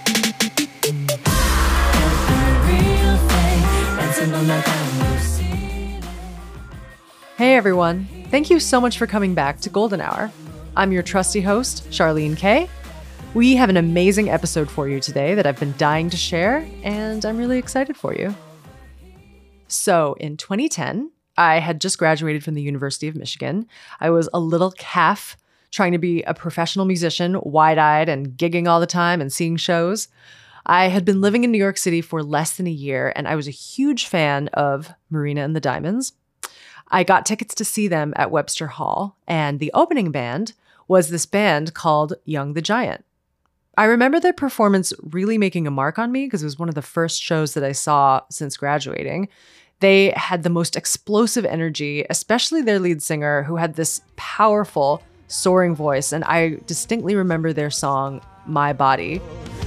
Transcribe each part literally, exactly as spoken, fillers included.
Hey everyone, thank you so much for coming back to Golden Hour. I'm your trusty host, Charlene Kay. We have an amazing episode for you today that I've been dying to share, and I'm really excited for you. So in twenty ten, I had just graduated from the University of Michigan. I was a little calf trying to be a professional musician, wide-eyed and gigging all the time and seeing shows. I had been living in New York City for less than a year, and I was a huge fan of Marina and the Diamonds. I got tickets to see them at Webster Hall, and the opening band was this band called Young the Giant. I remember their performance really making a mark on me because it was one of the first shows that I saw since graduating. They had the most explosive energy, especially their lead singer, who had this powerful, soaring voice, and I distinctly remember their song, My Body.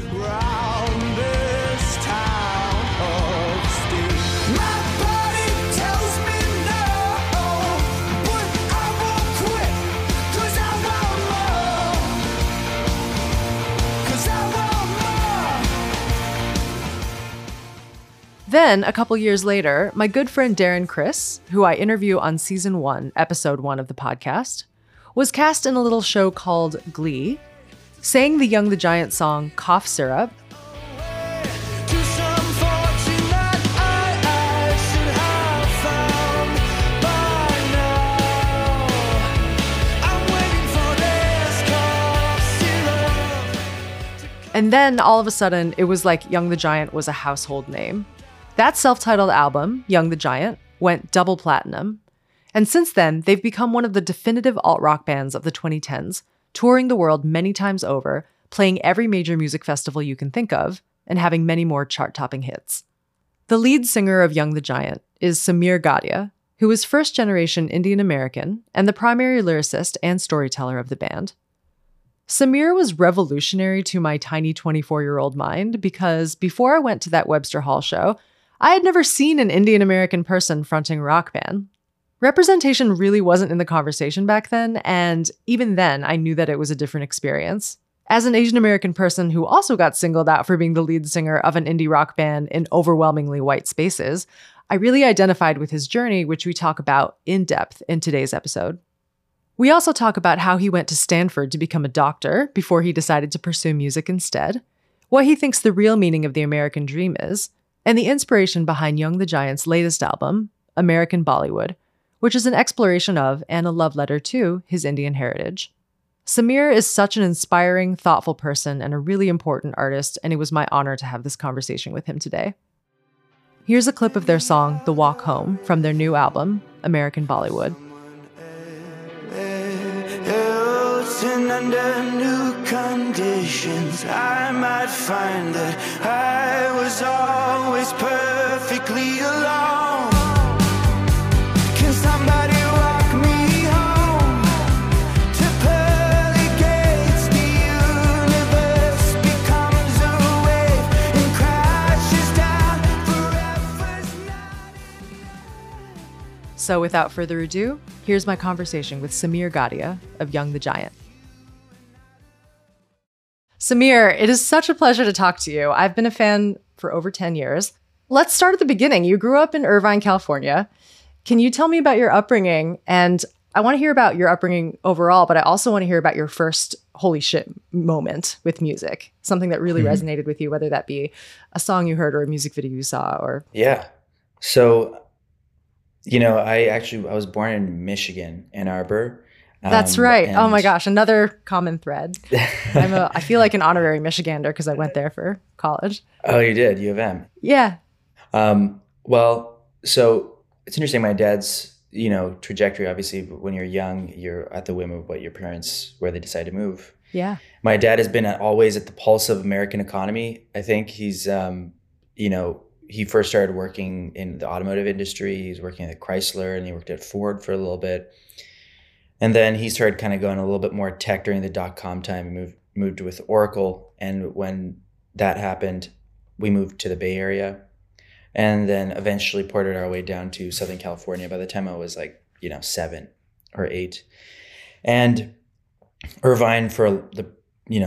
Then, a couple years later, my good friend Darren Criss, who I interview on season one, episode one of the podcast, was cast in a little show called Glee, sang the Young the Giant song Cough Syrup, and then all of a sudden, it was like Young the Giant was a household name. That self-titled album, Young the Giant, went double platinum. And since then, they've become one of the definitive alt-rock bands of the twenty tens, touring the world many times over, playing every major music festival you can think of, and having many more chart-topping hits. The lead singer of Young the Giant is Samir Gadia, who is first-generation Indian American and the primary lyricist and storyteller of the band. Samir was revolutionary to my tiny twenty-four-year-old mind because before I went to that Webster Hall show, I had never seen an Indian American person fronting a rock band. Representation really wasn't in the conversation back then, and even then, I knew that it was a different experience. As an Asian American person who also got singled out for being the lead singer of an indie rock band in overwhelmingly white spaces, I really identified with his journey, which we talk about in depth in today's episode. We also talk about how he went to Stanford to become a doctor before he decided to pursue music instead, what he thinks the real meaning of the American dream is, and the inspiration behind Young the Giant's latest album, American Bollywood, which is an exploration of and a love letter to his Indian heritage. Samir is such an inspiring, thoughtful person and a really important artist, and it was my honor to have this conversation with him today. Here's a clip of their song, The Walk Home, from their new album, American Bollywood. And under new conditions, I might find that I was always perfectly alone. Can somebody walk me home to pearly gates? The universe becomes a wave and crashes down forever's night. So without further ado, here's my conversation with Samir Gadia of Young the Giant. Samir, it is such a pleasure to talk to you. I've been a fan for over ten years. Let's start at the beginning. You grew up in Irvine, California. Can you tell me about your upbringing? And I want to hear about your upbringing overall, but I also want to hear about your first holy shit moment with music, something that really mm-hmm. resonated with you, whether that be a song you heard or a music video you saw or... Yeah. So, you know, I actually, I was born in Michigan, Ann Arbor. That's Um, right. and- Oh my gosh, another common thread. I'm a, I feel like an honorary Michigander because I went there for college. Oh, you did? U of M. Yeah. Um, well, so it's interesting. My dad's, you know, trajectory, obviously, when you're young, you're at the whim of what your parents, where they decide to move. Yeah. My dad has been at, always at the pulse of American economy. I think he's, um, you know, he first started working in the automotive industry. He was working at Chrysler and he worked at Ford for a little bit. And then he started kind of going a little bit more tech during the dot-com time. He moved, moved with Oracle. And when that happened, we moved to the Bay Area and then eventually ported our way down to Southern California by the time I was like, you know, seven or eight. And Irvine for the, you know,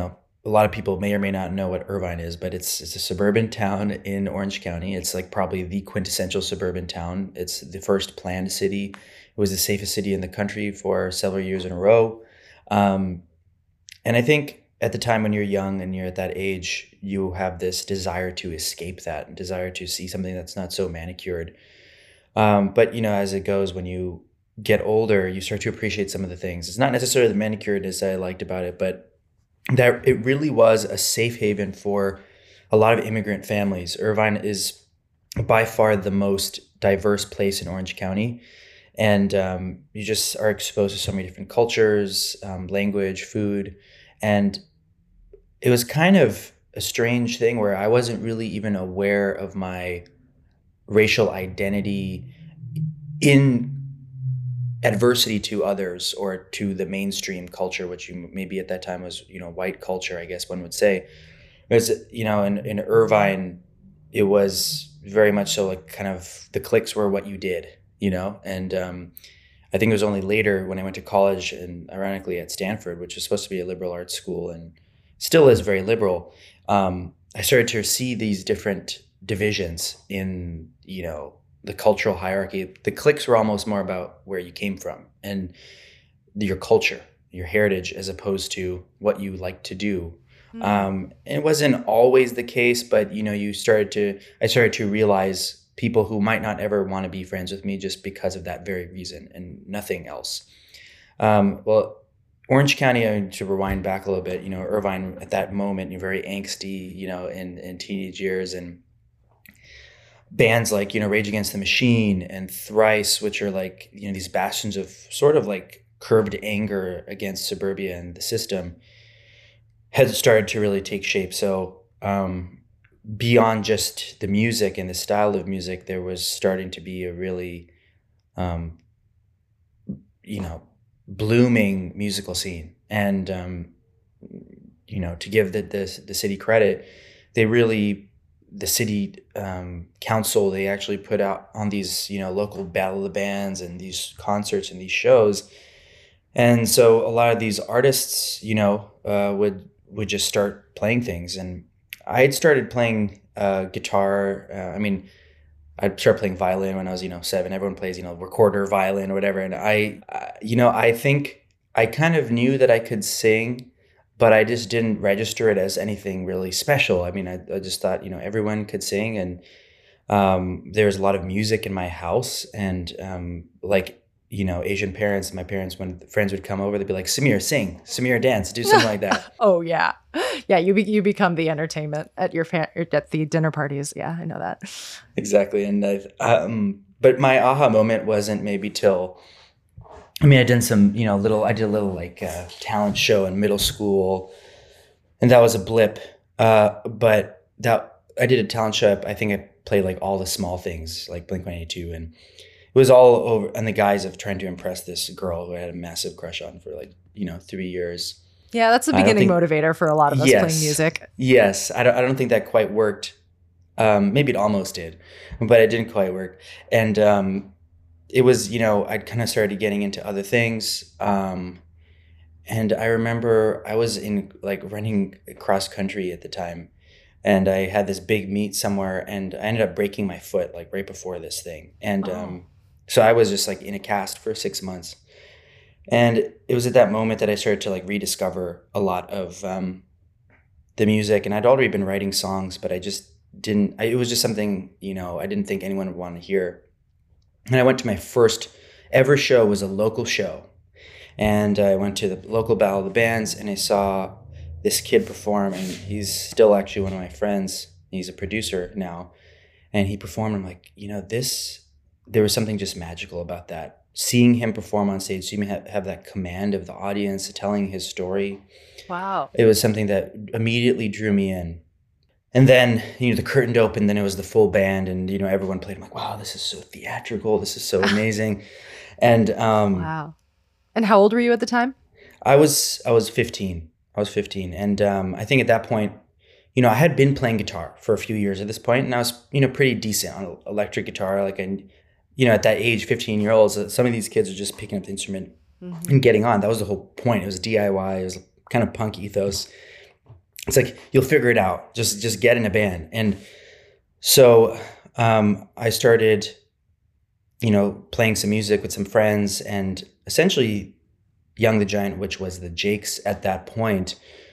a lot of people may or may not know what Irvine is, but it's it's a suburban town in Orange County. It's like probably the quintessential suburban town. It's the first planned city. It was the safest city in the country for several years in a row. Um, and I think at the time when you're young and you're at that age, you have this desire to escape that, desire to see something that's not so manicured. Um, but, you know, as it goes, when you get older, you start to appreciate some of the things. It's not necessarily the manicuredness I liked about it, but that it really was a safe haven for a lot of immigrant families. Irvine is by far the most diverse place in Orange County. And um, you just are exposed to so many different cultures, um, language, food. And it was kind of a strange thing where I wasn't really even aware of my racial identity in adversity to others or to the mainstream culture, which you maybe at that time was, you know, white culture, I guess one would say. Because, you know, in, in Irvine, it was very much so like kind of the cliques were what you did, you know? And um, I think it was only later when I went to college and ironically at Stanford, which was supposed to be a liberal arts school and still is very liberal, um, I started to see these different divisions in, you know, the cultural hierarchy. The cliques were almost more about where you came from and your culture, your heritage, as opposed to what you like to do. Mm. Um, it wasn't always the case, but you know, you started to, I started to realize people who might not ever want to be friends with me just because of that very reason and nothing else. Um, well, Orange County, I mean, to rewind back a little bit, you know, Irvine at that moment, you're very angsty, you know, in, in teenage years, and bands like, you know, Rage Against the Machine and Thrice, which are like, you know, these bastions of sort of like curbed anger against suburbia and the system, had started to really take shape. So um, beyond just the music and the style of music, there was starting to be a really, um, you know, blooming musical scene. And, um, you know, to give the, the, the city credit, they really, the city um, council, they actually put out on these, you know, local Battle of the Bands and these concerts and these shows. And so a lot of these artists, you know, uh, would would just start playing things. And I had started playing uh, guitar. Uh, I mean, I'd start playing violin when I was, you know, seven. Everyone plays, you know, recorder violin or whatever. And I, uh, you know, I think I kind of knew that I could sing, but I just didn't register it as anything really special. I mean, I, I just thought, you know, everyone could sing, and um, there was a lot of music in my house. And um, like, you know, Asian parents, my parents, when friends would come over, they'd be like, Samir, sing, Samir, dance, do something like that. Oh, yeah. Yeah, you be, you become the entertainment at your fa- at the dinner parties. Yeah, I know that. Exactly. And I, um, but my aha moment wasn't maybe till, I mean, I did some, you know, little, I did a little like uh, talent show in middle school, and that was a blip. Uh, but that, I did a talent show. I think I played like all the small things, like Blink one eighty-two, and it was all over in the guise of trying to impress this girl who I had a massive crush on for like, you know, three years. Yeah, that's the beginning think, motivator for a lot of us yes, playing music. Yes, I don't, I don't think that quite worked. Um, maybe it almost did, but it didn't quite work. And um, it was, you know, I'd kind of started getting into other things. Um, and I remember I was in like running cross country at the time, and I had this big meet somewhere, and I ended up breaking my foot like right before this thing. And oh. um, so I was just like in a cast for six months. And it was at that moment that I started to like rediscover a lot of um, the music. And I'd already been writing songs, but I just didn't, I, it was just something, you know, I didn't think anyone would want to hear. And I went to my first ever show, was a local show. And I went to the local Battle of the Bands, and I saw this kid perform, and he's still actually one of my friends. He's a producer now. And he performed, I'm like, you know, this, there was something just magical about that. Seeing him perform on stage, seeing him have, have that command of the audience, telling his story. Wow. It was something that immediately drew me in. And then, you know, the curtain opened, then it was the full band, and, you know, everyone played. I'm like, wow, this is so theatrical. This is so amazing. And um, wow. And how old were you at the time? I was, I was fifteen. I was fifteen. And um, I think at that point, you know, I had been playing guitar for a few years at this point, and I was, you know, pretty decent on electric guitar. Like, I, you know, at that age, fifteen year olds, some of these kids are just picking up the instrument mm-hmm. and getting on. That was the whole point. It was D I Y. It was kind of punk ethos. it's like, you'll figure it out. Just, just get in a band. And so um, I started, you know, playing some music with some friends, and essentially Young the Giant, which was the Jakes at that point,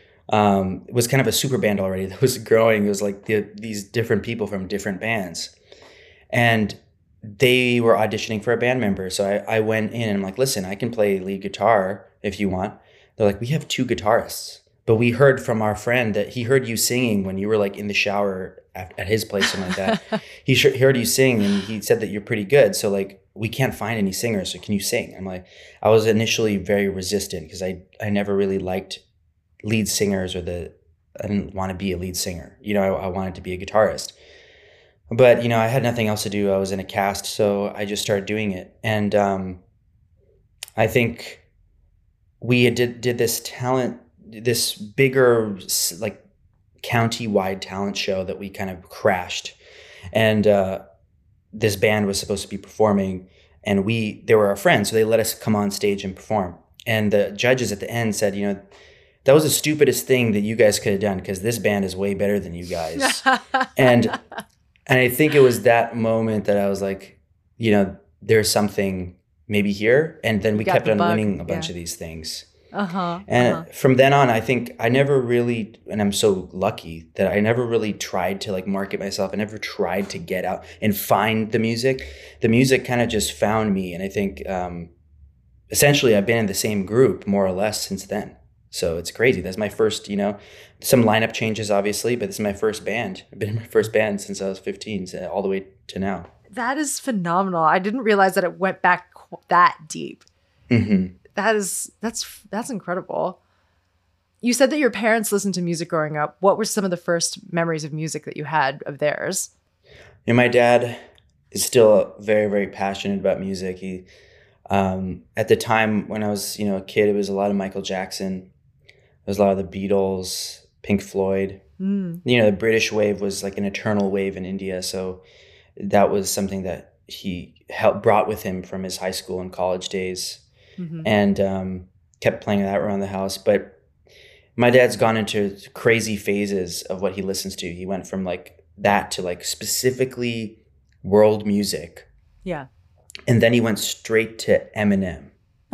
um, was kind of a super band already that was growing. It was like the, these different people from different bands. And they were auditioning for a band member. So I, I went in and I'm like, listen, I can play lead guitar if you want. They're like, we have two guitarists. But we heard from our friend that he heard you singing when you were like in the shower at, at his place, something like that. he, sh- he heard you sing and he said that you're pretty good. So like, we can't find any singers. So can you sing? I'm like, I was initially very resistant because I, I never really liked lead singers, or the, I didn't want to be a lead singer. You know, I, I wanted to be a guitarist. But, you know, I had nothing else to do. I was in a cast, so I just started doing it. And um, I think we did did this talent, this bigger, like, county-wide talent show that we kind of crashed. And uh, this band was supposed to be performing, and we they were our friends, so they let us come on stage and perform. And the judges at the end said, you know, that was the stupidest thing that you guys could have done, because this band is way better than you guys. and And I think it was that moment that I was like, you know, there's something maybe here. And then we kept the on bug. winning a bunch Yeah. of these things. Uh-huh. And uh-huh. from then on, I think I never really, and I'm so lucky that I never really tried to like market myself. I never tried to get out and find the music. The music kind of just found me. And I think um, essentially I've been in the same group more or less since then. So it's crazy. That's my first, you know, some lineup changes obviously, but this is my first band. I've been in my first band since I was fifteen, so all the way to now. That is phenomenal. I didn't realize that it went back qu- that deep. Mm-hmm. That is, that's, that's incredible. You said that your parents listened to music growing up. What were some of the first memories of music that you had of theirs? And my dad is still very, very passionate about music. He, um, at the time when I was, you know, a kid, it was a lot of Michael Jackson. There was a lot of the Beatles, Pink Floyd. Mm. You know, the British wave was like an eternal wave in India. So that was something that he helped brought with him from his high school and college days, Mm-hmm. and um, kept playing that around the house. But my dad's gone into crazy phases of what he listens to. He went from like that to like specifically world music. Yeah. And then he went straight to Eminem.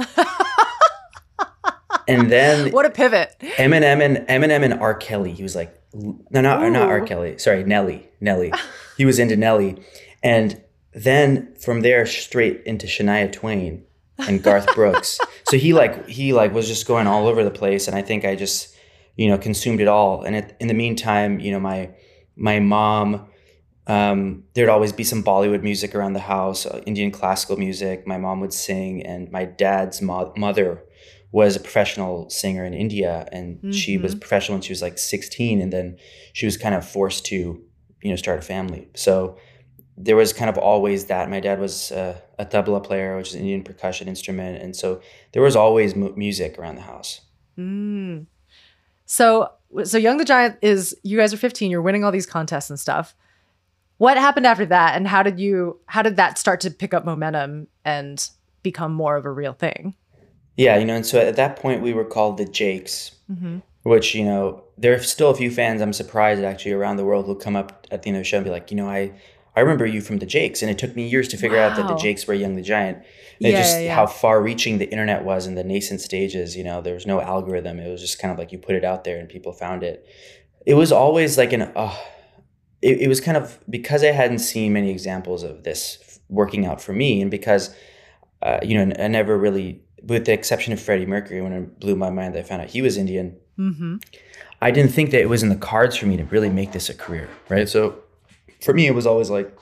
And then What a pivot. Eminem and Eminem and R. Kelly. He was like, no, not, not R. Ooh. Kelly. Sorry, Nelly. Nelly. He was into Nelly. And then from there straight into Shania Twain and Garth Brooks. So he like he like was just going all over the place. And I think I just, you know, consumed it all. And it, in the meantime, you know, my my mom, um, there'd always be some Bollywood music around the house, uh, Indian classical music. My mom would sing, and my dad's mo- mother was a professional singer in India, and mm-hmm. she was professional when she was like sixteen, and then she was kind of forced to, you know, start a family. So there was kind of always that. My dad was uh, a tabla player, which is an Indian percussion instrument, and so there was always mu- music around the house. Mm. So, so Young the Giant is, you guys are fifteen, you're winning all these contests and stuff. What happened after that, and how did you, how did that start to pick up momentum and become more of a real thing? Yeah, you know, and so at that point we were called the Jakes, mm-hmm. which, you know, there are still a few fans, I'm surprised actually, around the world who'll come up at the end of the show and be like, you know, I, I remember you from the Jakes, and it took me years to figure wow. out that the Jakes were Young the Giant. And yeah, just yeah. how far-reaching the internet was in the nascent stages. You know, there was no algorithm. It was just kind of like you put it out there and people found it. It was always like an, uh, it, it was kind of, because I hadn't seen many examples of this working out for me, and because, uh, you know, I never really, with the exception of Freddie Mercury, when it blew my mind that I found out he was Indian, mm-hmm. I didn't think that it was in the cards for me to really make this a career, right? So for me, it was always like,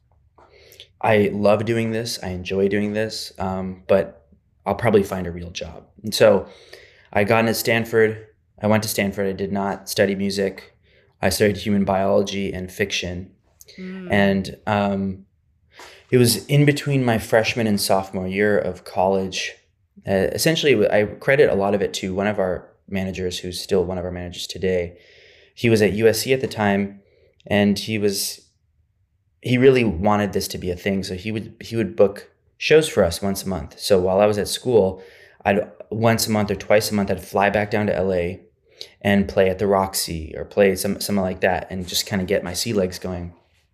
I love doing this, I enjoy doing this, um, but I'll probably find a real job. And so I got into Stanford. I went to Stanford. I did not study music. I studied human biology and fiction. Mm. And um, it was in between my freshman and sophomore year of college. Uh, essentially, I credit a lot of it to one of our managers, who's still one of our managers today. He was at U S C at the time, and he was he really wanted this to be a thing. So he would he would book shows for us once a month. So while I was at school, I'd once a month or twice a month I'd fly back down to L A. and play at the Roxy or play some something like that and just kind of get my sea legs going.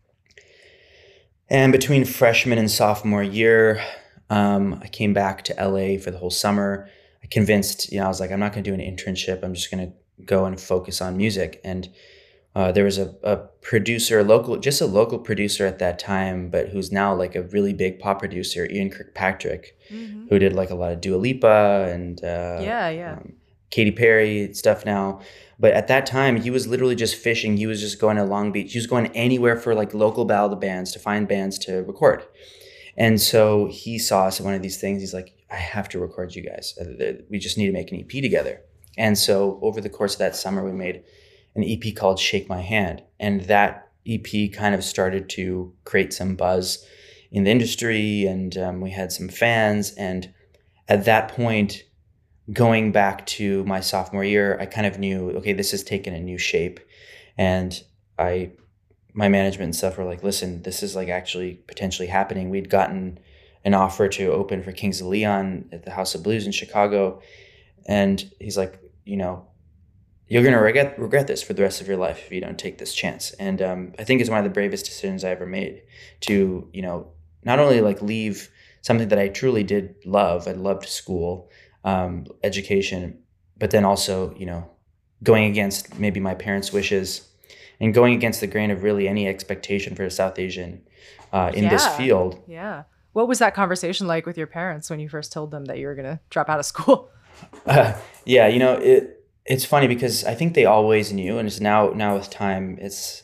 And between freshman and sophomore year, um, I came back to L A for the whole summer. I convinced, you know, I was like, I'm not going to do an internship. I'm just going to go and focus on music. And uh, there was a, a producer, local, just a local producer at that time, but who's now like a really big pop producer, Ian Kirkpatrick, mm-hmm. who did like a lot of Dua Lipa and uh, yeah, yeah. Um, Katy Perry stuff now. But at that time, he was literally just fishing. He was just going to Long Beach. He was going anywhere for like local ballad bands to find bands to record. And so he saw us at one of these things. He's like, I have to record you guys. We just need to make an E P together. And so over the course of that summer, we made an E P called Shake My Hand. And that E P kind of started to create some buzz in the industry. And um, we had some fans. And at that point, going back to my sophomore year, I kind of knew, okay, this has taken a new shape. And I, my management and stuff were like, listen, this is like actually potentially happening. We'd gotten an offer to open for Kings of Leon at the House of Blues in Chicago. And he's like, you know, you're going to regret regret this for the rest of your life if you don't take this chance. And um, I think it's one of the bravest decisions I ever made to, you know, not only like leave something that I truly did love. I loved school, um, education, but then also, you know, going against maybe my parents' wishes and going against the grain of really any expectation for a South Asian uh, in yeah. this field. Yeah. What was that conversation like with your parents when you first told them that you were going to drop out of school? Uh, yeah, you know, it it's funny because I think they always knew, and it's now now with time, it's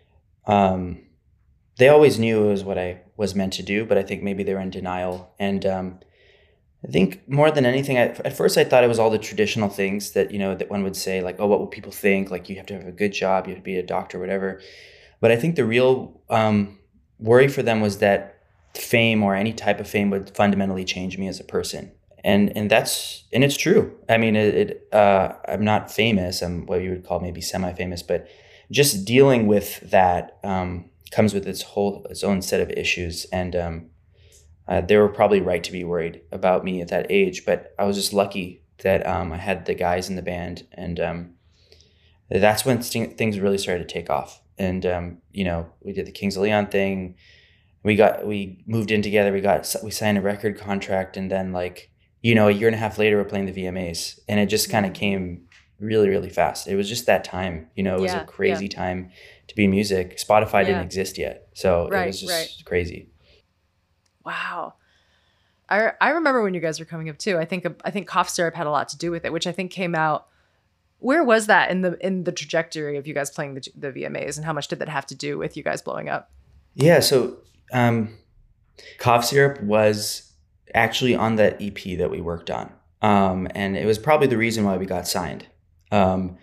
um, they always knew it was what I was meant to do, but I think maybe they were in denial. And um, I think more than anything, I, at first I thought it was all the traditional things that, you know, that one would say, like, oh, what will people think? Like, you have to have a good job, you have to be a doctor, whatever. But I think the real um, worry for them was that fame or any type of fame would fundamentally change me as a person. And and that's, and it's true. I mean, it, it uh, I'm not famous. I'm what you would call maybe semi-famous, but just dealing with that um, comes with its whole, its own set of issues. And um, uh, they were probably right to be worried about me at that age, but I was just lucky that um, I had the guys in the band, and um, that's when st- things really started to take off. And um, you know, we did the Kings of Leon thing. We got, we moved in together. We got, we signed a record contract, and then like, you know, a year and a half later, we're playing the V M As, and it just kind of came really, really fast. It was just that time, you know, it was yeah, a crazy yeah. time to be in music. Spotify yeah. didn't exist yet. So right, it was just right. crazy. Wow. I I remember when you guys were coming up too. I think, I think Cough Syrup had a lot to do with it, which I think came out. Where was that in the, in the trajectory of you guys playing the, the V M As, and how much did that have to do with you guys blowing up? Yeah. So um, Cough Syrup was actually on that E P that we worked on. Um, and it was probably the reason why we got signed. Um,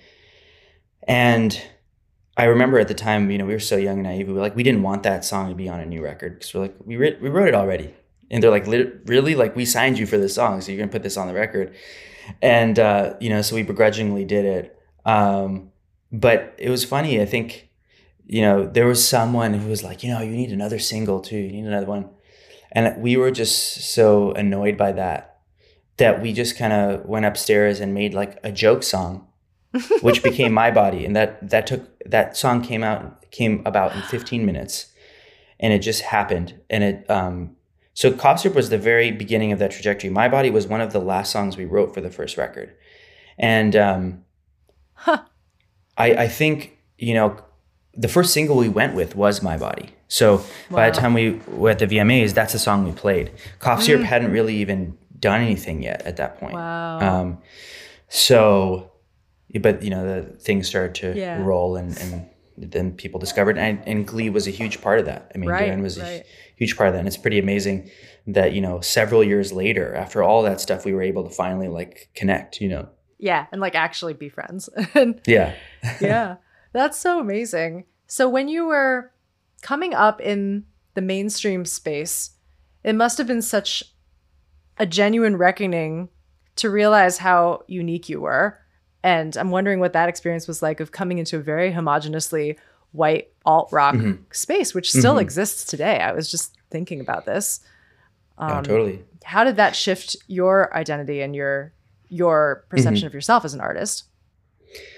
and I remember at the time, you know, we were so young and naive. We were like, we didn't want that song to be on a new record, because we're like, we, re- we wrote it already. And they're like, really? Like, we signed you for this song, so you're going to put this on the record. And, uh, you know, so we begrudgingly did it. Um, but it was funny. I think, you know, there was someone who was like, you know, you need another single too. You need another one. And we were just so annoyed by that, that we just kind of went upstairs and made like a joke song, which became My Body. And that, that took, that song came out, came about in fifteen minutes, and it just happened. And it, um, so Cough Syrup was the very beginning of that trajectory. My Body was one of the last songs we wrote for the first record. And, um, huh. I, I think, you know, the first single we went with was My Body. So wow. by the time we were at the V M As, that's the song we played. Cough Syrup mm. hadn't really even done anything yet at that point. Wow. Um, so, but you know, the things started to yeah. roll, and, and then people discovered, and, and Glee was a huge part of that. I mean, right, Darren was right. a huge part of that. And it's pretty amazing that, you know, several years later, after all that stuff, we were able to finally like connect, you know? Yeah. And like actually be friends. yeah. yeah. That's so amazing. So when you were coming up in the mainstream space, it must have been such a genuine reckoning to realize how unique you were. And I'm wondering what that experience was like, of coming into a very homogeneously white alt rock mm-hmm. space, which still mm-hmm. exists today. I was just thinking about this. Um, no, totally. How did that shift your identity and your your perception mm-hmm. of yourself as an artist?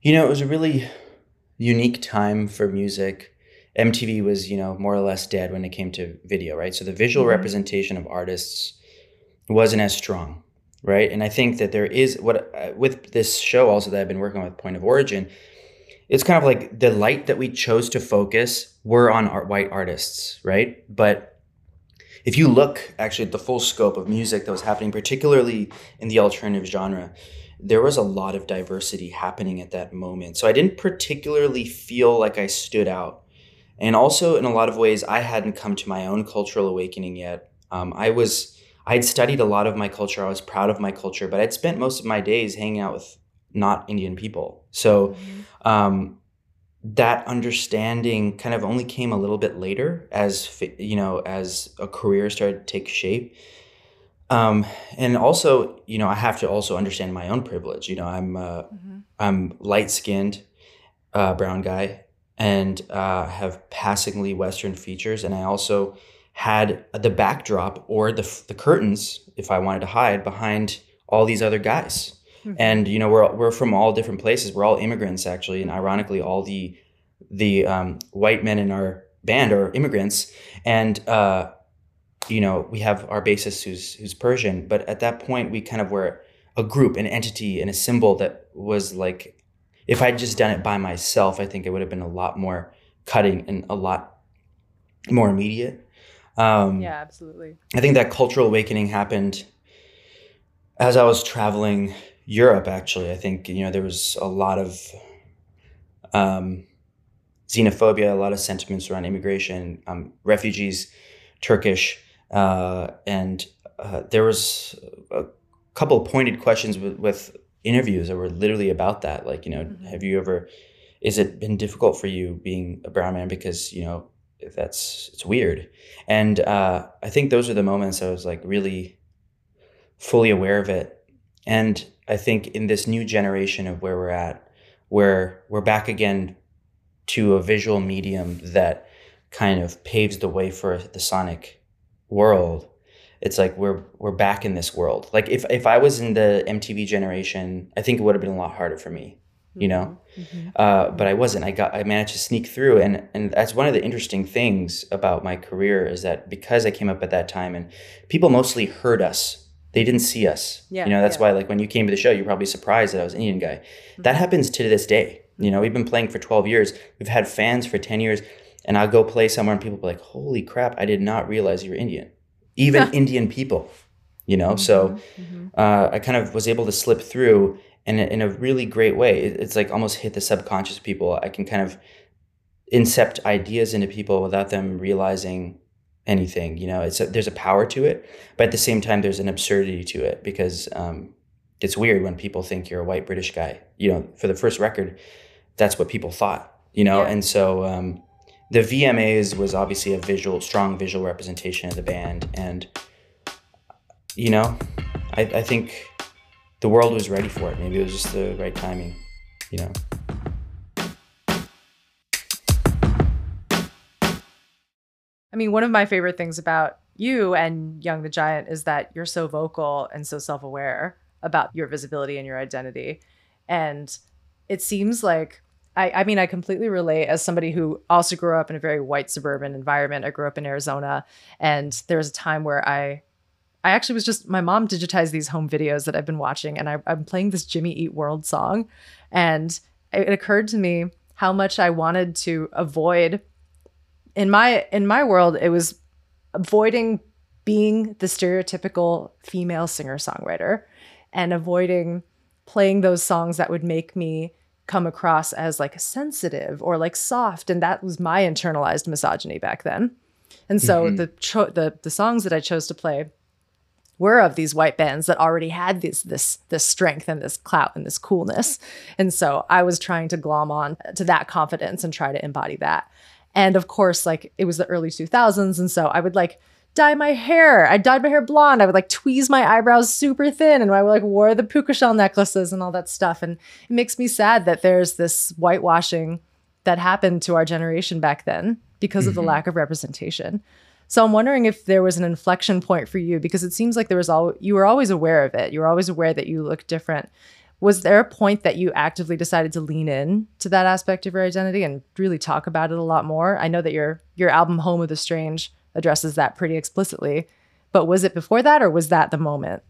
You know, it was a really unique time for music. M T V was, you know, more or less dead when it came to video, right? So the visual mm-hmm. representation of artists wasn't as strong, right? And I think that there is, what uh, with this show also that I've been working with, Point of Origin, it's kind of like the light that we chose to focus were on art, white artists, right? But if you look actually at the full scope of music that was happening, particularly in the alternative genre, there was a lot of diversity happening at that moment. So I didn't particularly feel like I stood out. And also in a lot of ways, I hadn't come to my own cultural awakening yet. Um, I was, I'd studied a lot of my culture. I was proud of my culture, but I'd spent most of my days hanging out with not Indian people. So mm-hmm. um, that understanding kind of only came a little bit later as, you know, as a career started to take shape. Um, and also, you know, I have to also understand my own privilege. You know, I'm, uh, mm-hmm. I'm light-skinned, uh, brown guy, and, uh, have passingly Western features. And I also had the backdrop or the, the curtains, if I wanted to hide, behind all these other guys. Mm-hmm. And, you know, we're, we're from all different places. We're all immigrants, actually. And ironically, all the, the, um, white men in our band are immigrants. And, uh, you know, we have our bassist who's who's Persian, but at that point we kind of were a group, an entity, and a symbol that was like, if I'd just done it by myself, I think it would have been a lot more cutting and a lot more immediate. Um, yeah, absolutely. I think that cultural awakening happened as I was traveling Europe, actually. I think, you know, there was a lot of um, xenophobia, a lot of sentiments around immigration, um, refugees, Turkish, Uh, and uh, there was a couple of pointed questions with, with interviews that were literally about that. Like, you know, mm-hmm. have you ever, is it been difficult for you being a brown man? Because, you know, that's, it's weird. And uh, I think those are the moments I was like really fully aware of it. And I think in this new generation of where we're at, where we're back again to a visual medium that kind of paves the way for the sonic world, it's like we're we're back in this world. Like if if I was in the M T V generation, I think it would have been a lot harder for me, you know. Mm-hmm. Uh, but I wasn't. I got I managed to sneak through, and and that's one of the interesting things about my career is that because I came up at that time, and people mostly heard us, they didn't see us. Yeah, you know, that's yeah. why like when you came to the show, you're probably surprised that I was an Indian guy. Mm-hmm. That happens to this day. You know, we've been playing for twelve years. We've had fans for ten years. And I'll go play somewhere and people be like, holy crap, I did not realize you were Indian. Even Indian people, you know? Mm-hmm, so mm-hmm. Uh, I kind of was able to slip through in a, in a really great way. It, it's like almost hit the subconscious people. I can kind of incept ideas into people without them realizing anything, you know? It's a, there's a power to it, but at the same time, there's an absurdity to it because um, it's weird when people think you're a white British guy. You know, for the first record, that's what people thought, you know? Yeah. And so... Um, the V M As was obviously a visual, strong visual representation of the band. And, you know, I, I think the world was ready for it. Maybe it was just the right timing, you know. I mean, one of my favorite things about you and Young the Giant is that you're so vocal and so self-aware about your visibility and your identity. And it seems like, I, I mean, I completely relate as somebody who also grew up in a very white suburban environment. I grew up in Arizona, and there was a time where I, I actually was just, my mom digitized these home videos that I've been watching, and I, I'm playing this Jimmy Eat World song. And it occurred to me how much I wanted to avoid, in my, in my world, it was avoiding being the stereotypical female singer-songwriter and avoiding playing those songs that would make me come across as like sensitive or like soft. And that was my internalized misogyny back then. And so mm-hmm. the, cho- the the songs that I chose to play were of these white bands that already had this this this strength and this clout and this coolness. And so I was trying to glom on to that confidence and try to embody that. And of course, like it was the early two thousands. And so I would like dye my hair. I dyed my hair blonde. I would like tweeze my eyebrows super thin, and I would like wore the puka shell necklaces and all that stuff. And it makes me sad that there's this whitewashing that happened to our generation back then because mm-hmm. of the lack of representation. So I'm wondering if there was an inflection point for you, because it seems like there was all, you were always aware of it. You were always aware that you looked different. Was there a point that you actively decided to lean in to that aspect of your identity and really talk about it a lot more? I know that your your album Home of the Strange addresses that pretty explicitly, but was it before that, or was that the moment?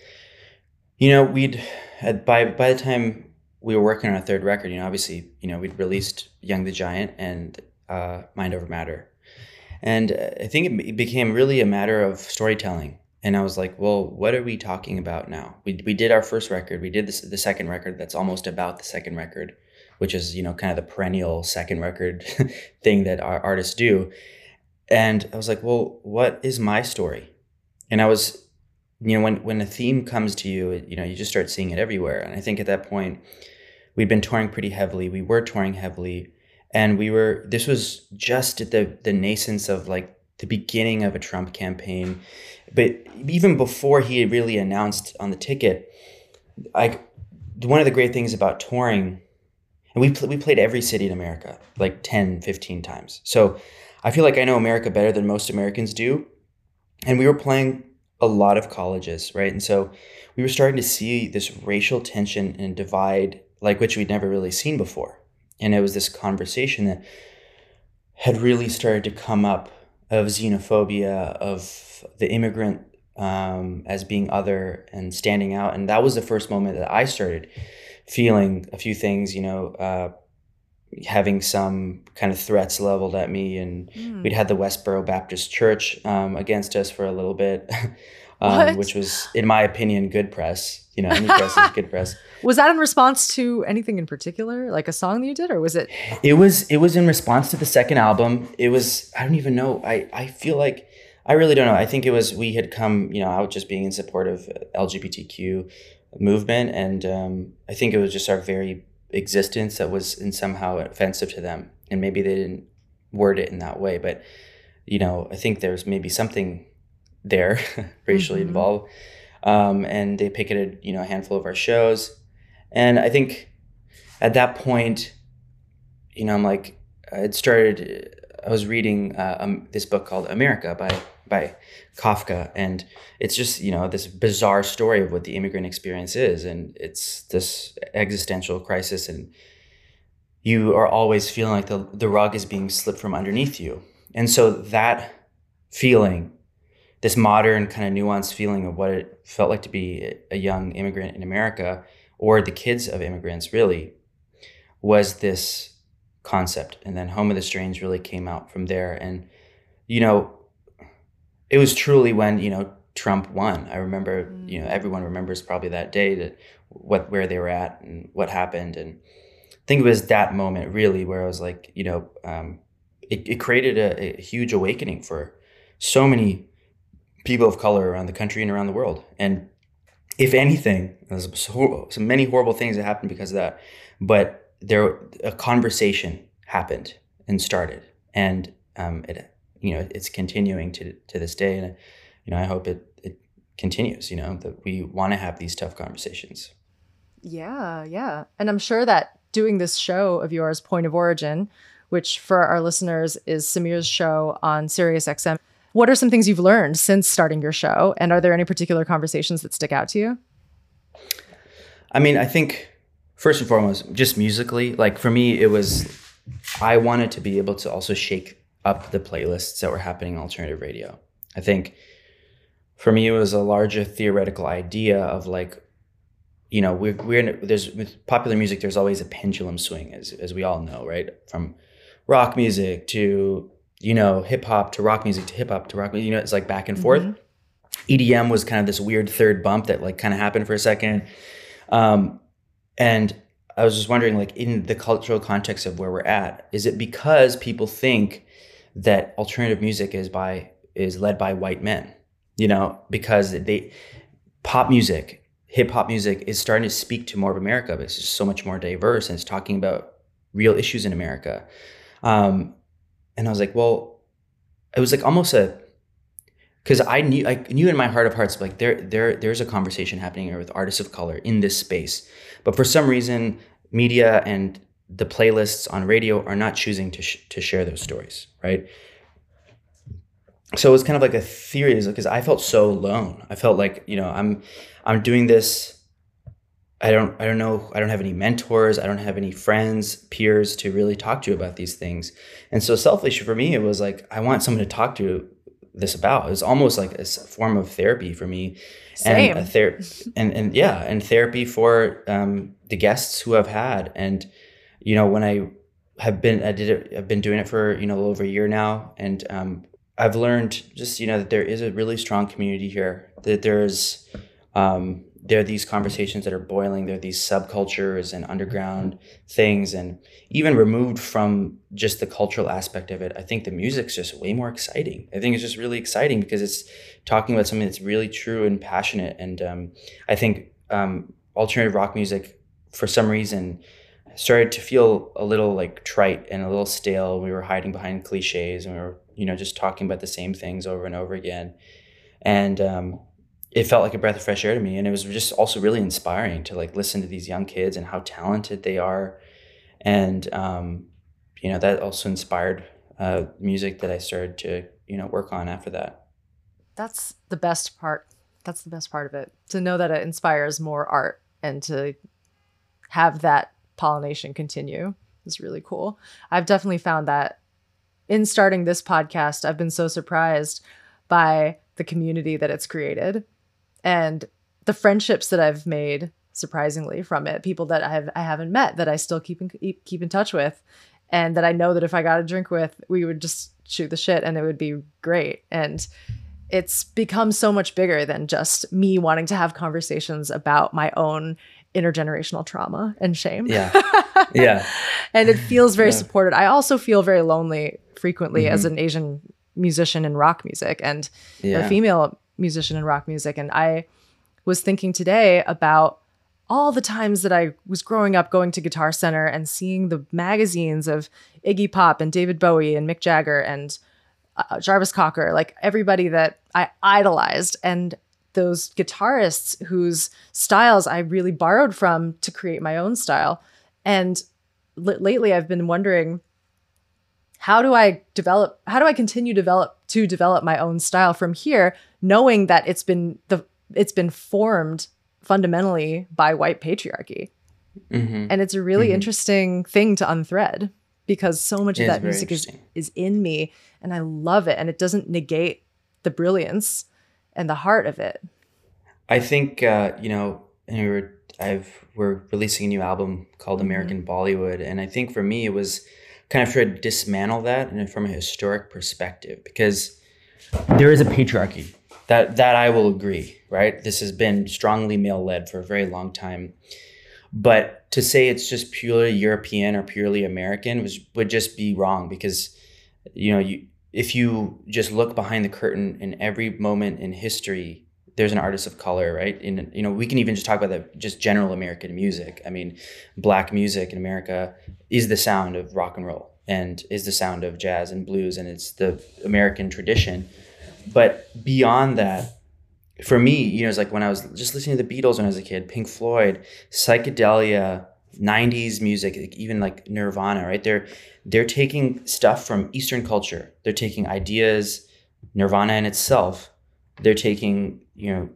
You know, we'd by by the time we were working on our third record, you know, obviously, you know, we'd released Young the Giant and uh, Mind Over Matter, and I think it became really a matter of storytelling. And I was like, well, what are we talking about now? We we did our first record. We did this, the second record that's almost about the second record, which is, you know, kind of the perennial second record thing that our artists do. And I was like, well, what is my story? And I was, you know, when, when a theme comes to you, it, you know, you just start seeing it everywhere. And I think at that point, we'd been touring pretty heavily. We were touring heavily. And we were, this was just at the, the nascence of like the beginning of a Trump campaign. But even before he had really announced on the ticket, like one of the great things about touring, and we, pl- we played every city in America, like ten, fifteen times. So I feel like I know America better than most Americans do. And we were playing a lot of colleges, right? And so we were starting to see this racial tension and divide, like which we'd never really seen before. And it was this conversation that had really started to come up of xenophobia, of the immigrant um, as being other and standing out. And that was the first moment that I started feeling a few things, you know, uh, having some kind of threats leveled at me. And mm. we'd had the Westboro Baptist Church um, against us for a little bit, um, which was, in my opinion, good press. You know, any press is good press. Was that in response to anything in particular, like a song that you did, or was it? It was, it was in response to the second album. It was, I don't even know. I, I feel like, I really don't know. I think it was, we had come, you know, out just being in support of L G B T Q movement. And um, I think it was just our very existence that was in somehow offensive to them. And maybe they didn't word it in that way. But, you know, I think there's maybe something there racially mm-hmm. involved. Um, and they picketed, you know, a handful of our shows. And I think at that point, you know, I'm like, I had started, I was reading uh, um, this book called America by by Kafka. And it's just, you know, this bizarre story of what the immigrant experience is. And it's this existential crisis. And you are always feeling like the, the rug is being slipped from underneath you. And so that feeling, this modern kind of nuanced feeling of what it felt like to be a young immigrant in America, or the kids of immigrants really, was this concept. And then Home of the Strange really came out from there. And, you know, it was truly when, you know, Trump won. I remember, mm. you know, everyone remembers probably that day, that what, where they were at and what happened. And I think it was that moment really where I was like, you know, um, it, it created a, a huge awakening for so many people of color around the country and around the world. And if anything, there's so, so many horrible things that happened because of that, but there, a conversation happened and started, and um, it, you know, it's continuing to to this day, and you know, I hope it it continues. You know, that we want to have these tough conversations. Yeah, yeah, and I'm sure that doing this show of yours, Point of Origin, which for our listeners is Sameer's show on Sirius X M. What are some things you've learned since starting your show? And are there any particular conversations that stick out to you? I mean, I think first and foremost, just musically, like for me, it was, I wanted to be able to also shake up the playlists that were happening on alternative radio. I think for me, it was a larger theoretical idea of like, you know, we're, we're in, there's with popular music, there's always a pendulum swing, as as we all know, right? From rock music to, you know, hip hop to rock music to hip hop to rock music, you know, it's like back and forth. Mm-hmm. E D M was kind of this weird third bump that like kind of happened for a second. Um, and I was just wondering, like, in the cultural context of where we're at, is it because people think that alternative music is by, is led by white men, you know, because they, pop music, hip hop music is starting to speak to more of America, but it's just so much more diverse and it's talking about real issues in America. Um, And I was like, well, it was like almost a, because I knew, I knew in my heart of hearts, like there, there, there's a conversation happening here with artists of color in this space, but for some reason, media and the playlists on radio are not choosing to sh- to share those stories, right? So it was kind of like a theory, because I felt so alone. I felt like, you know, I'm, I'm doing this I don't I don't know I don't have any mentors, I don't have any friends, peers to really talk to about these things. And so selfishly for me, it was like I want someone to talk to this about. It was almost like a form of therapy for me. Same. And a ther- and and yeah, and therapy for um, the guests who I've had. And you know, when I have been I did it I've been doing it for, you know, a little over a year now, and um, I've learned just, you know, that there is a really strong community here, that there's um there are these conversations that are boiling. There are these subcultures and underground things, and even removed from just the cultural aspect of it, I think the music's just way more exciting. I think it's just really exciting because it's talking about something that's really true and passionate. And um, I think um, alternative rock music, for some reason, started to feel a little like trite and a little stale. We were hiding behind cliches, and we were, you know, just talking about the same things over and over again. And um, it felt like a breath of fresh air to me. And it was just also really inspiring to like listen to these young kids and how talented they are. And, um, you know, that also inspired uh, music that I started to, you know, work on after that. That's the best part. That's the best part of it, to know that it inspires more art and to have that pollination continue is really cool. I've definitely found that in starting this podcast, I've been so surprised by the community that it's created and the friendships that I've made, surprisingly, from it. People that I have I haven't met that I still keep in, keep in touch with, and that I know that if I got a drink with, we would just shoot the shit and it would be great. And it's become so much bigger than just me wanting to have conversations about my own intergenerational trauma and shame. Yeah. Yeah. And it feels very Yeah. supported. I also feel very lonely frequently Mm-hmm. as an Asian musician in rock music and Yeah. a female musician in rock music. And I was thinking today about all the times that I was growing up going to Guitar Center and seeing the magazines of Iggy Pop and David Bowie and Mick Jagger and uh, Jarvis Cocker, like everybody that I idolized, and those guitarists whose styles I really borrowed from to create my own style. And l- lately I've been wondering, how do I develop, how do I continue develop to develop my own style from here, knowing that it's been the, it's been formed fundamentally by white patriarchy. Mm-hmm. And it's a really Mhm. interesting thing to unthread, because so much It of is that very music is, interesting. is in me, and I love it. And it doesn't negate the brilliance and the heart of it. I think, uh, you know, and we were, I've, we're releasing a new album called Mhm. American Bollywood. And I think for me, it was kind of trying to dismantle that, and from a historic perspective, because there is a patriarchy that, that I will agree, right? This has been strongly male led for a very long time. But to say it's just purely European or purely American was, would just be wrong, because, you know, you, if you just look behind the curtain in every moment in history, there's an artist of color, right? And, you know, we can even just talk about the just general American music. I mean, Black music in America is the sound of rock and roll and is the sound of jazz and blues, and it's the American tradition. But beyond that, for me, you know, it's like when I was just listening to the Beatles when I was a kid, Pink Floyd, psychedelia, nineties music, like even like Nirvana, right? They're they're taking stuff from Eastern culture. They're taking ideas, Nirvana in itself. They're taking, you know,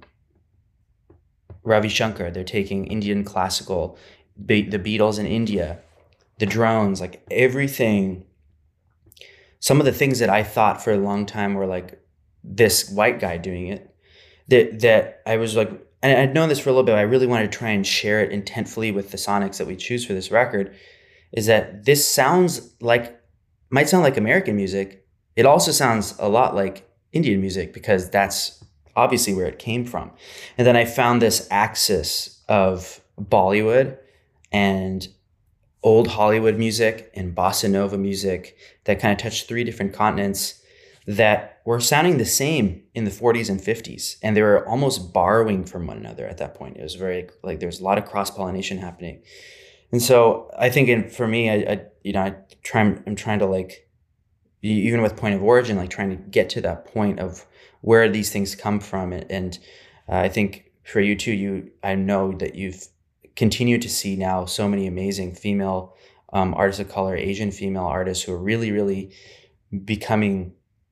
Ravi Shankar. They're taking Indian classical, Be- the Beatles in India, the drones, like everything. Some of the things that I thought for a long time were like this white guy doing it, that that I was like, and I'd known this for a little bit, but I really wanted to try and share it intentfully with the sonics that we choose for this record, is that this sounds like, might sound like American music. It also sounds a lot like Indian music, because that's obviously where it came from. And then I found this axis of Bollywood and old Hollywood music and bossa nova music that kind of touched three different continents that were sounding the same in the forties and fifties. And they were almost borrowing from one another at that point. It was very, like, there was a lot of cross-pollination happening. And so I think in, for me, I, I you know, I try, I'm trying to, like, even with Point of Origin, like trying to get to that point of where these things come from. And, and uh, I think for you too, you, I know that you've continued to see now so many amazing female um, artists of color, Asian female artists who are really, really becoming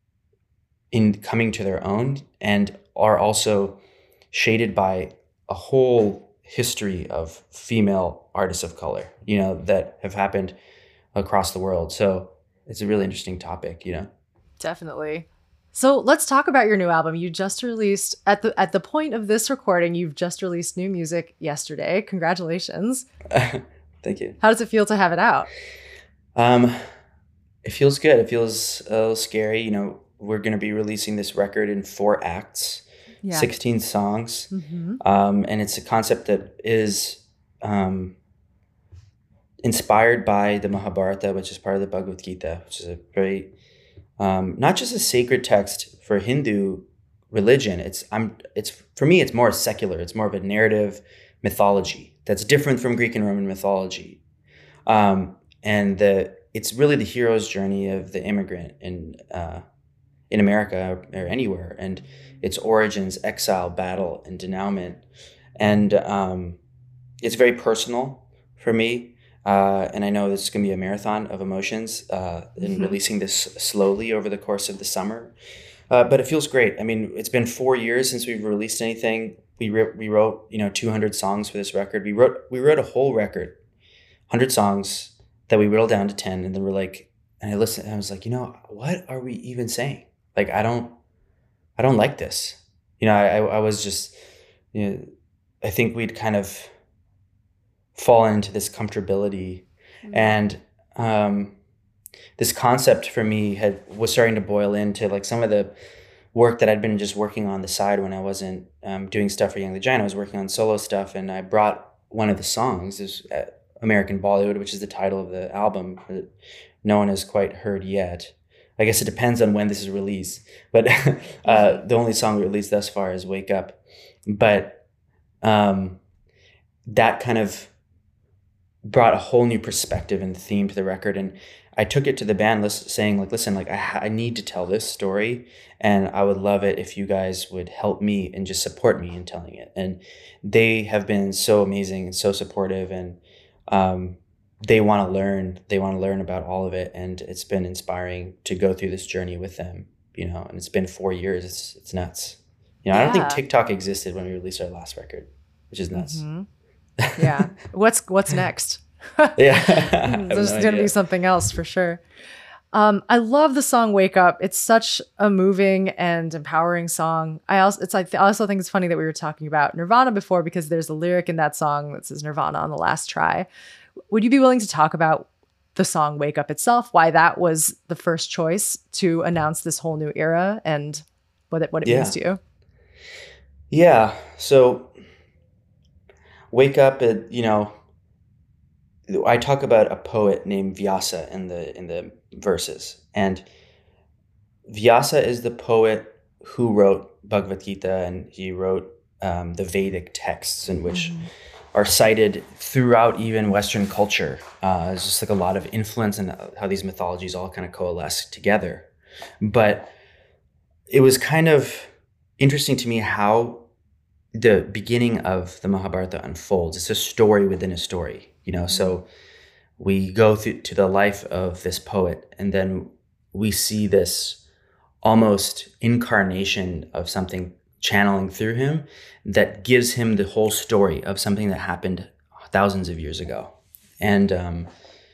in coming to their own, and are also shaded by a whole history of female artists of color, you know, that have happened across the world. So it's a really interesting topic, you know. Definitely. So let's talk about your new album. You just released at the at the point of this recording, you've just released new music yesterday. Congratulations. Thank you. How does it feel to have it out? Um, it feels good. It feels a little scary. You know, we're going to be releasing this record in four acts, yeah. sixteen songs. Mm-hmm. Um, and it's a concept that is um, inspired by the Mahabharata, which is part of the Bhagavad Gita, which is a very Um, not just a sacred text for Hindu religion. It's I'm it's for me it's more secular. It's more of a narrative mythology that's different from Greek and Roman mythology, um, and the it's really the hero's journey of the immigrant in uh, in America or anywhere, and its origins, exile, battle, and denouement, and um, it's very personal for me. Uh, and I know this is going to be a marathon of emotions uh, in mm-hmm. releasing this slowly over the course of the summer. Uh, but it feels great. I mean, it's been four years since we've released anything. We re- we wrote, you know, two hundred songs for this record. We wrote we wrote a whole record, one hundred songs that we whittled down to ten. And then we're like, and I listened, and I was like, you know, what are we even saying? Like, I don't, I don't like this. You know, I I was just, you know, I think we'd kind of fallen into this comfortability, mm-hmm. and um, this concept for me had was starting to boil into like some of the work that I'd been just working on the side when I wasn't um, doing stuff for Young the Giant. I was working on solo stuff, and I brought one of the songs, is uh, American Bollywood, which is the title of the album that no one has quite heard yet. I guess it depends on when this is released, but uh, the only song we released thus far is Wake Up. But um, that kind of brought a whole new perspective and theme to the record. And I took it to the band list saying like, listen, like I, ha- I need to tell this story, and I would love it if you guys would help me and just support me in telling it. And they have been so amazing and so supportive, and um, they want to learn, they want to learn about all of it. And it's been inspiring to go through this journey with them, you know, and it's been four years. It's, it's nuts. You know, yeah. I don't think TikTok existed when we released our last record, which is nuts. Mm-hmm. Yeah. What's what's next? Yeah. There's no going to be something else for sure. Um, I love the song "Wake Up." It's such a moving and empowering song. I also it's like I also think it's funny that we were talking about Nirvana before, because there's a lyric in that song that says Nirvana on the last try. Would you be willing to talk about the song "Wake Up" itself? Why that was the first choice to announce this whole new era, and what it what it yeah. means to you? Yeah. So. Wake Up, you know, I talk about a poet named Vyasa in the in the verses. And Vyasa is the poet who wrote Bhagavad Gita, and he wrote um, the Vedic texts, in which mm-hmm. are cited throughout even Western culture. Uh, it's just like a lot of influence in how these mythologies all kind of coalesce together. But it was kind of interesting to me how the beginning of the Mahabharata unfolds. It's a story within a story, you know. So we go through to the life of this poet, and then we see this almost incarnation of something channeling through him that gives him the whole story of something that happened thousands of years ago. And um,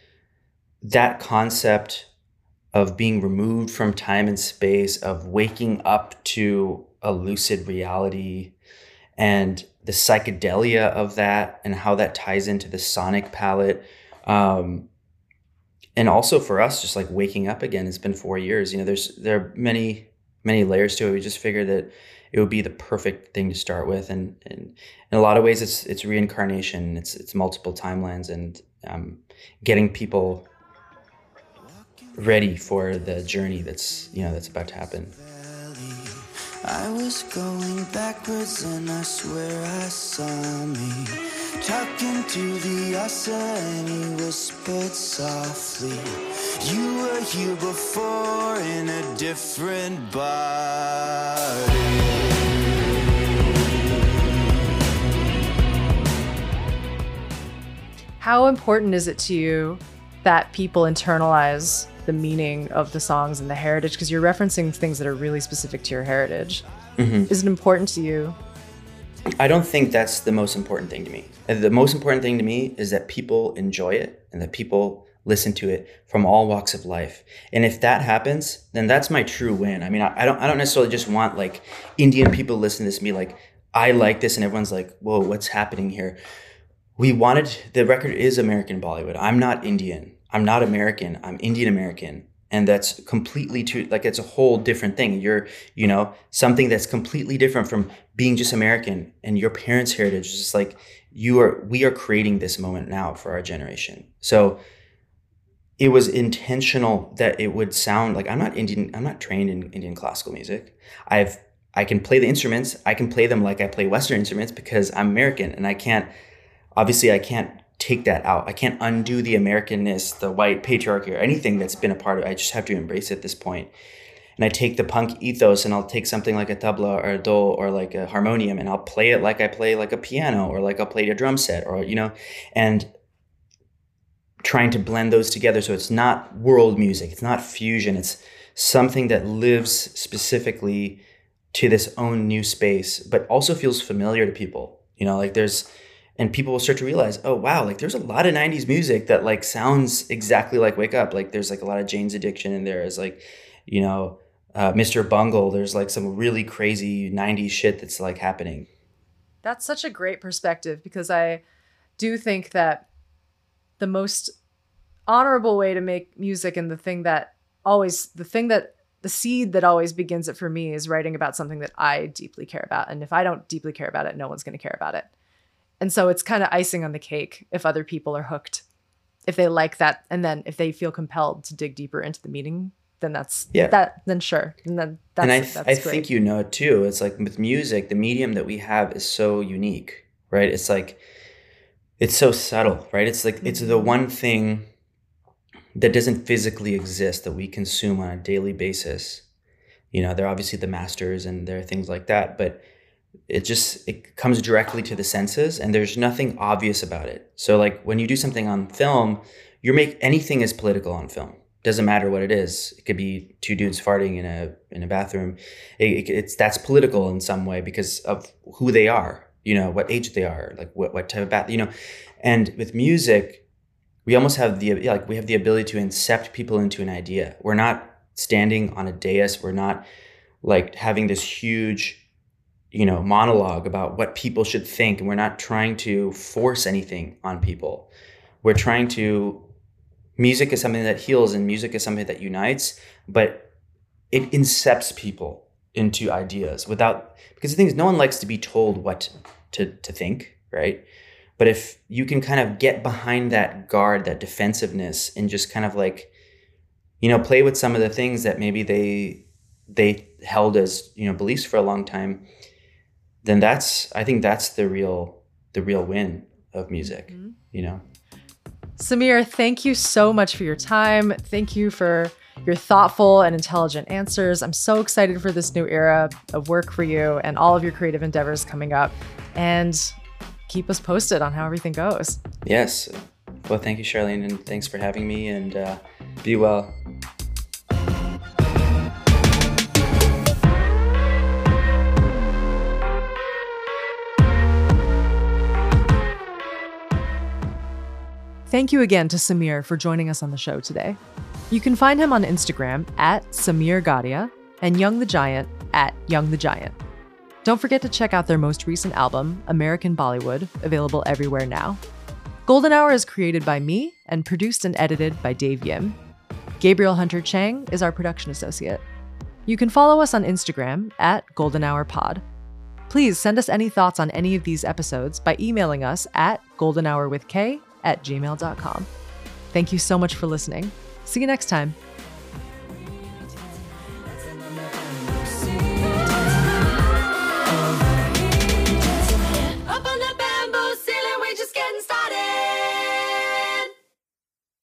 that concept of being removed from time and space, of waking up to a lucid reality, and the psychedelia of that, and how that ties into the sonic palette. Um, and also for us, just like waking up again. It's been four years. You know, there's there are many, many layers to it. We just figured that it would be the perfect thing to start with. And, and in a lot of ways, it's it's reincarnation. It's it's multiple timelines, and um, getting people ready for the journey that's, you know, that's about to happen. I was going backwards and I swear I saw me talking to the Asa, and he whispered softly, you were here before in a different body. How important is it to you that people internalize the meaning of the songs and the heritage? Because you're referencing things that are really specific to your heritage. Mm-hmm. Is it important to you I don't think that's the most important thing to me. The most important thing to me is that people enjoy it and that people listen to it from all walks of life. And if that happens, then that's my true win. I mean, I, I don't I don't necessarily just want like Indian people listen to this and be like, I like this, and everyone's like, whoa, what's happening here? We wanted, the record is American Bollywood. I'm not Indian. I'm not American. I'm Indian American. And that's completely true. Like, it's a whole different thing. You're, you know, something that's completely different from being just American, and your parents' heritage is just like, you are, we are creating this moment now for our generation. So it was intentional that it would sound like, I'm not Indian, I'm not trained in Indian classical music. I've, I can play the instruments. I can play them like I play Western instruments because I'm American, and I can't, obviously I can't take that out. I can't undo the Americanness, the white patriarchy, or anything that's been a part of it. I just have to embrace it at this point. And I take the punk ethos, and I'll take something like a tabla or a dol or like a harmonium, and I'll play it like I play like a piano, or like I'll play a drum set, or, you know, and trying to blend those together. So it's not world music. It's not fusion. It's something that lives specifically to this own new space, but also feels familiar to people, you know, like there's, and people will start to realize, oh, wow, like there's a lot of nineties music that like sounds exactly like Wake Up. Like there's like a lot of Jane's Addiction in there. Is like, you know, uh, Mister Bungle. There's like some really crazy nineties shit that's like happening. That's such a great perspective, because I do think that the most honorable way to make music, and the thing that always, the thing that, the seed that always begins it for me, is writing about something that I deeply care about. And if I don't deeply care about it, no one's going to care about it. And so it's kind of icing on the cake if other people are hooked, if they like that. And then if they feel compelled to dig deeper into the meaning, then that's, yeah. that, then sure. And then that's, and I, that's I great. think, you know, too, it's like with music, the medium that we have is so unique, right? It's like, it's so subtle, right? It's like, mm-hmm. it's the one thing that doesn't physically exist that we consume on a daily basis. You know, they're obviously the masters and there are things like that, but it just, it comes directly to the senses, and there's nothing obvious about it. So like when you do something on film, you're make anything is political on film. Doesn't matter what it is. It could be two dudes farting in a in a bathroom. It, it, it's that's political in some way because of who they are. You know, what age they are, like what what type of bath. You know, and with music, we almost have the like we have the ability to incept people into an idea. We're not standing on a dais. We're not like having this huge, you know, monologue about what people should think, and we're not trying to force anything on people. We're trying to, music is something that heals, and music is something that unites, but it incepts people into ideas without, because the thing is, no one likes to be told what to, to think, right? But if you can kind of get behind that guard, that defensiveness, and just kind of like, you know, play with some of the things that maybe they they held as, you know, beliefs for a long time, then that's, I think that's the real, the real win of music, mm-hmm. you know? Sameer, thank you so much for your time. Thank you for your thoughtful and intelligent answers. I'm so excited for this new era of work for you and all of your creative endeavors coming up, and keep us posted on how everything goes. Yes. Well, thank you, Charlene, and thanks for having me, and uh, be well. Thank you again to Sameer for joining us on the show today. You can find him on Instagram at Sameer Gadhia and Young the Giant at Young the Giant. Don't forget to check out their most recent album, American Bollywood, available everywhere now. Golden Hour is created by me and produced and edited by Dave Yim. Gabriel Hunter Chang is our production associate. You can follow us on Instagram at Golden Hour Pod. Please send us any thoughts on any of these episodes by emailing us at goldenhourwithk at gmail dot com. Thank you so much for listening. See you next time.